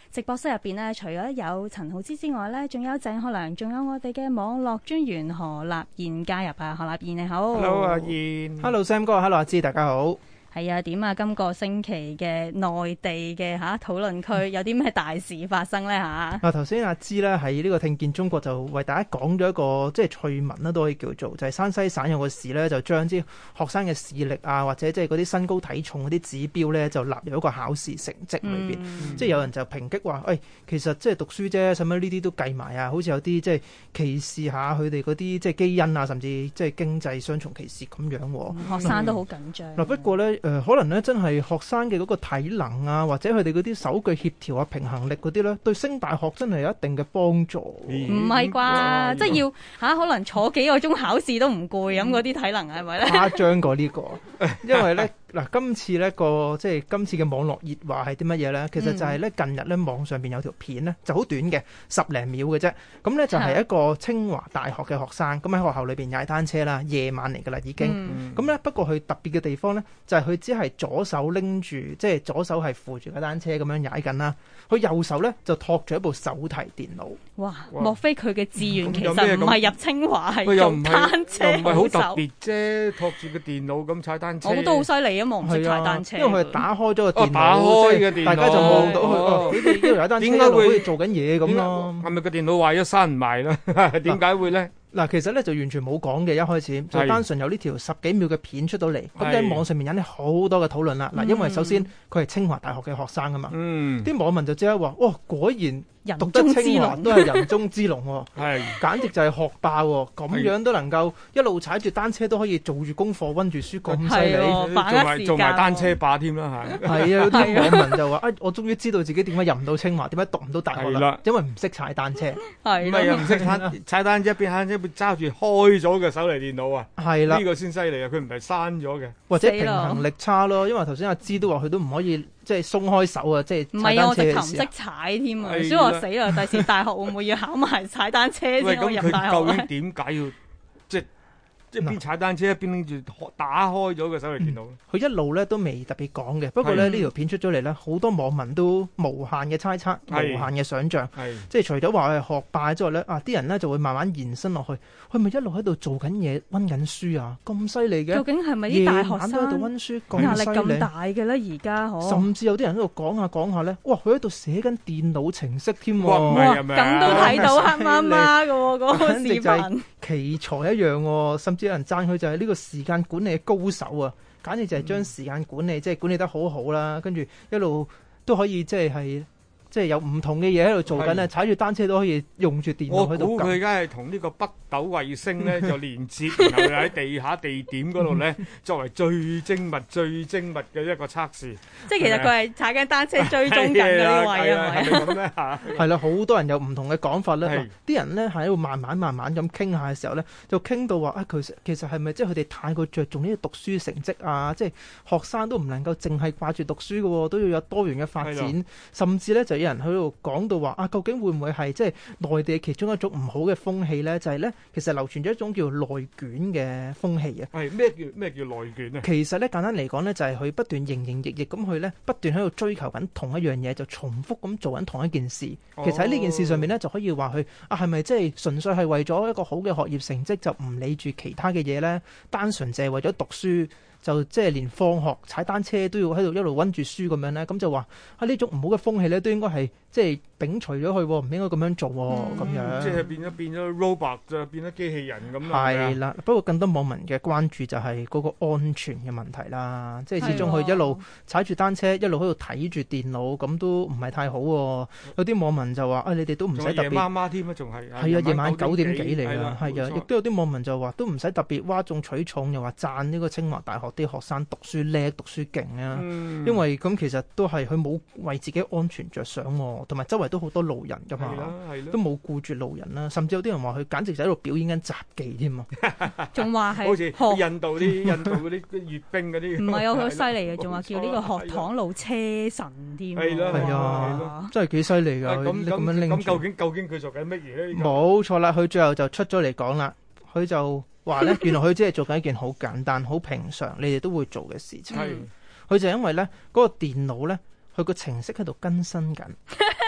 直播室入邊呢，除咗有陳浩之之外呢，仲有鄭學良，仲有我哋嘅網絡專員何立彥加入啊。何立彥你好。 Hello 阿彥。 Hello Sam 哥。 Hello 阿芝，大家好。 係啊，點啊？今個星期嘅內地嘅討論區有啲咩大事發生呢？ 頭先阿芝咧喺呢個聽見中國就為大家講咗一個即係趣聞啦，都可以叫做就係山西省有個市咧，就將啲學生嘅視力啊，或者即係嗰啲身高體重嗰啲指標咧，就納入一個考試成績裏邊。即係有人就抨擊話，其實即係讀書啫，使乜呢啲都計埋啊？好似有啲即係歧視下佢哋嗰啲即係基因啊，甚至即係經濟雙重歧視咁樣。 學生都好緊張。 不過咧，可能咧真係學生嘅嗰個體能啊，或者佢哋嗰啲手腳協調啊、平衡力嗰啲咧，對升大學真係有一定嘅幫助。 唔係啩？即係要可能坐幾個鐘考試都唔攰咁嗰啲體能係咪咧？ 誇張過呢個，因為咧嗱，今次呢即係今次嘅網絡熱話係啲乜嘢咧？其實就係咧近日咧網上邊有條片咧就好短嘅，10零秒嘅啫。咁咧就係一個清華大學嘅學生，咁喺學校裏邊踩單車啦，夜晚嚟噶啦已經。咁咧不過佢特別嘅地方咧就係佢只係左手拎住，即係左手係扶住架單車咁樣踩緊啦，佢右手咧就托住一部手提電腦。 哇！莫非佢嘅志願其實唔係入清華，係做單車？ 又唔係好特別啫，托住個電腦咁踩單車。 我都好犀利啊！我唔識踩單車。 因為佢打開咗個電腦，大家就望到佢。你哋呢度踩單車，點解會做緊嘢咁咯？ 係咪個電腦壞咗閂唔埋啦？點解會咧？ 嗱，其實咧就完全冇講嘅，一開始就單純有呢條10幾秒嘅片出到嚟，咁喺網上面引起好多嘅討論啦。嗱，因為首先佢係清華大學嘅學生啊嘛，啲網民就即刻話：哇，果然讀得清華都係人中之龍喎，簡直就係學霸喎，咁樣都能夠一路踩住單車都可以做住功課溫住書咁犀利， 做埋單車霸添啦，係啊！ 有啲網民就話：我終於知道自己點解入唔到清華，點解讀唔到大學啦，因為唔識踩單車。 唔係唔識踩單車，一邊揸住開咗嘅手提電腦啊！係啦，呢個先犀利啊！佢唔係閂咗嘅， 或者平衡力差咯。因為頭先阿芝都話佢都唔可以即係鬆開手啊，即係唔係啊！我直頭唔識踩添啊，所以我死啦！第時大學會唔會要考埋踩單車先可以入大學？ 究竟點解要即係邊踩單車一邊拎住打開咗個手提電腦？ 佢一路咧都未特別講嘅。不過咧呢條片出咗嚟咧，好多網民都無限嘅猜測，無限嘅想像。即係除咗話係學霸之外咧，啲人咧就會慢慢延伸落去。佢咪一路喺度做緊嘢、溫緊書啊？咁犀利嘅？ 究竟係咪啲大學生都喺度溫書， 壓力咁大嘅咧？而家甚至有啲人喺度講下咧，哇！佢喺度寫緊電腦程式添喎。 哇！咁都睇到黑媽媽嘅喎，嗰個視頻。 奇才一樣喎，甚至有人讚佢就係呢個時間管理嘅高手啊！簡直就係將時間管理即係管理得好好啦，跟住一路都可以即係有唔同嘅嘢喺度做緊啊！踩住單車都可以用住電腦喺度。 我估佢而家係同呢個北斗衛星咧就連接，然後喺地下地點嗰度咧作為最精密嘅一個測試。 即係其實佢係踩緊單車追蹤緊嘅呢個位啊， 係咪咁咧嚇？ 係啦，好多人有唔同嘅講法咧。啲人咧喺度慢慢咁傾下嘅時候咧，就傾到話其實係咪即係佢哋太過着重呢個讀書成績啊？即係學生都唔能夠淨係掛住讀書嘅喎，都要有多元嘅發展，甚至咧就有人喺度講到話究竟會唔會係即係內地其中一種唔好嘅風氣咧？就係咧，其實流傳咗一種叫內卷嘅風氣啊。 係咩叫內卷啊？ 其實咧簡單嚟講咧，就係佢不斷營營役役咁去咧，不斷喺度追求緊同一樣嘢，就重複咁做緊同一件事。其實喺呢件事上面咧，就可以話佢係咪即係純粹係為咗一個好嘅學業成績，就唔理住其他嘅嘢咧？單純淨係為咗讀書，就即係連放學踩單車都要喺度一路溫住書咁樣咧，咁就話呢種唔好嘅風氣咧，都應該係即係摒除咗佢，唔應該咁樣做咁樣。 即係變咗 robot 就變咗機器人咁。 係啦，不過更多網民嘅關注就係嗰個安全嘅問題啦。即係始終佢一路踩住單車，一路喺度睇住電腦，咁都唔係太好。有啲網民就話你哋都唔使特別。 夜媽媽添啊，仲係。 係啊，夜晚9點幾嚟㗎，係啊，亦都有啲網民就話都唔使特別嘩眾取寵，又話讚呢個清華大學啲學生讀書叻、讀書勁啊。因為咁其實都係佢冇為自己安全着想，同埋周圍都好多路人㗎嘛，都冇顧住路人啦。甚至有啲人話佢簡直就喺度表演緊雜技添啊， 仲話係好似印度嗰啲閱兵嗰啲。 唔係啊，佢好犀利嘅，仲話叫呢個學堂路車神添。 係啊，真係幾犀利㗎。 咁究竟佢做緊乜嘢咧？ 冇錯啦，佢最後就出咗嚟講啦。佢就話咧，原來佢只係做緊一件好簡單、好平常，你哋都會做嘅事情。佢就因為咧嗰個電腦咧，佢個程式喺度更新緊，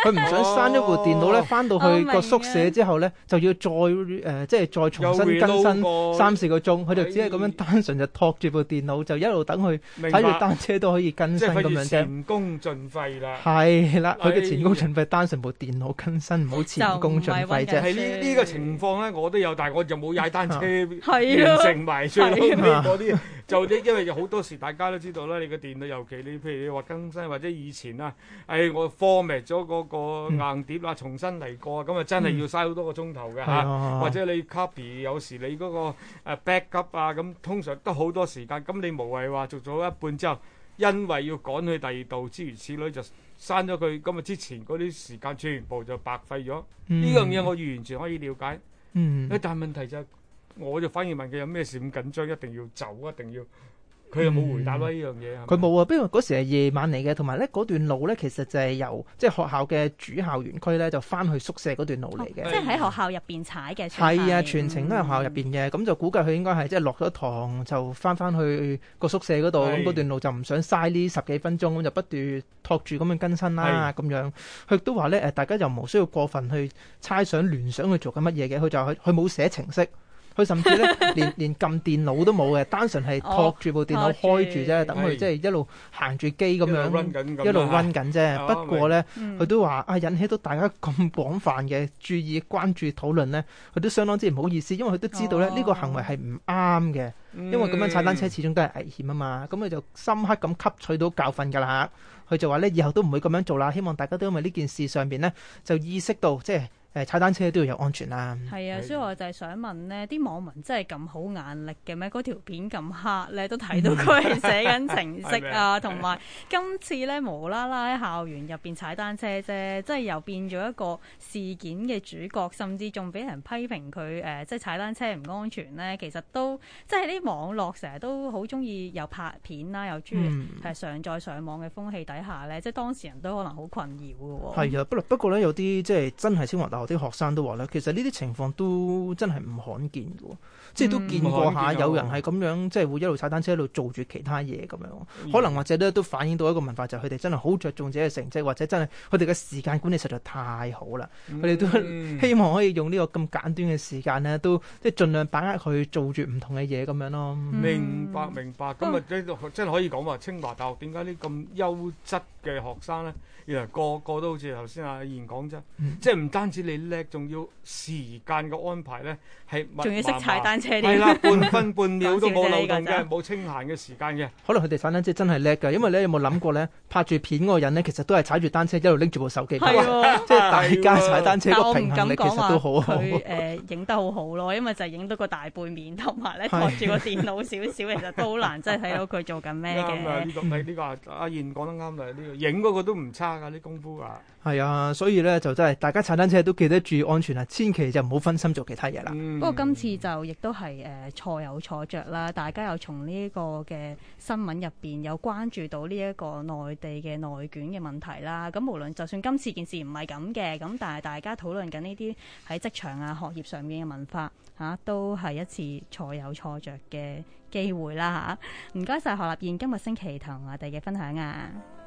佢唔想閂咗部電腦咧，翻到去個宿舍之後咧，就要再即係再重新更新3-4個鐘。佢就只係咁樣單純就托住部電腦，就一路等佢踩住單車都可以更新咁樣啫。 前功盡廢啦。 係啦，佢嘅前功盡廢，單純部電腦更新，唔好前功盡廢啫。 係呢個情況咧，我都有，但係我就冇踩單車完成埋最後尾嗰啲。就因為好多時大家都知道啦，你個電腦尤其你譬如你話更新或者以前啊，我 format 咗嗰個硬碟啦，重新嚟過，咁啊真係要嘥好多個鐘頭嘅嚇。或者你 copy 有時你嗰個 backup 啊，咁通常都好多時間。咁你無謂話做咗一半之後，因為要趕去第二度，諸如此類就刪咗佢。咁啊之前嗰啲時間全部就白費咗。呢樣嘢我完全可以了解。但係問題就係，我就反而問佢有咩事咁緊張，一定要走，一定要。佢又冇回答啦呢樣嘢。佢冇啊，不過嗰時係夜晚嚟嘅，同埋咧嗰段路咧其實就係由即係學校嘅主校園區咧就翻去宿舍嗰段路嚟嘅。 即係喺學校入邊踩嘅。 係啊，全程都係學校入邊嘅，咁就估計佢應該係即係落咗堂就翻去個宿舍嗰度，咁嗰段路就唔想嘥呢10幾分鐘，咁就不斷托住咁樣更新啦咁樣。佢都話咧大家又冇需要過分去猜想聯想去做緊乜嘢嘅，佢就佢冇寫程式。佢甚至咧連撳電腦都冇嘅，單純係托住部電腦開住啫，等佢即係一路行住機咁樣一路 run 緊啫。不過咧，佢都話引起到大家咁廣泛嘅注意、關注、討論咧，佢都相當之唔好意思，因為佢都知道咧呢個行為係唔啱嘅，因為咁樣踩單車始終都係危險啊嘛。咁佢就深刻咁吸取到教訓㗎啦。佢就話咧以後都唔會咁樣做啦，希望大家都因為呢件事上邊咧就意識到即係。踩單車都要有安全啦。 係啊，所以我就係想問呢啲網民真係咁好眼力嘅咩？嗰條片咁黑咧，都睇到佢係寫緊程式啊，同埋今次咧無啦啦喺校園入邊踩單車啫，即係又變咗一個事件嘅主角，甚至仲俾人批評佢即係踩單車唔安全咧。其實都即係啲網絡成日都好中意又拍片啦，又中意係上載上網嘅風氣底下咧，即係當事人都可能好困擾嘅喎。係啊，不過咧有啲即係真係清華大學啲學生都話咧，其實呢啲情況都真係唔罕見嘅，即係都見過下有人係咁樣，即係會一路踩單車一路做住其他嘢咁樣。可能或者咧都反映到一個文化，就係佢哋真係好着重自己嘅成績，或者真係佢哋嘅時間管理實在太好啦。佢哋都希望可以用呢個咁簡短嘅時間咧，都即係盡量把握去做住唔同嘅嘢咁樣咯。 明白。咁啊，真係可以講話清華大學點解呢咁優質嘅學生咧？原來個個都好似頭先阿燕講啫，即係唔單止你叻，仲要時間嘅安排咧係仲要識踩單車啲。 係啦，半分半秒都冇漏洞嘅，冇清閒嘅時間嘅。 可能佢哋踩單車真係叻㗎，因為咧有冇諗過咧拍住片嗰個人咧，其實都係踩住單車一路拎住部手機。係喎，即係大家踩單車個平衡力其實都好好。 佢影得好好咯，因為就係影到個大背面，同埋咧托住個電腦少少，其實都好難真係睇到佢做緊咩嘅。 啱啊！呢個阿燕講得啱啦，呢個影嗰個都唔差㗎啲功夫啊。 係啊，所以咧就真係大家踩單車都記得注意安全啊，千祈就唔好分心做其他嘢啦。 不過今次就亦都係錯有錯着啦，大家又從呢個嘅新聞入邊有關注到呢一個內地嘅內卷嘅問題啦。咁無論就算今次件事唔係咁嘅，咁但係大家討論緊呢啲喺職場啊、學業上面嘅文化都係一次錯有錯着嘅機會啦嚇。唔該晒何立燕今日星期同我哋嘅分享啊！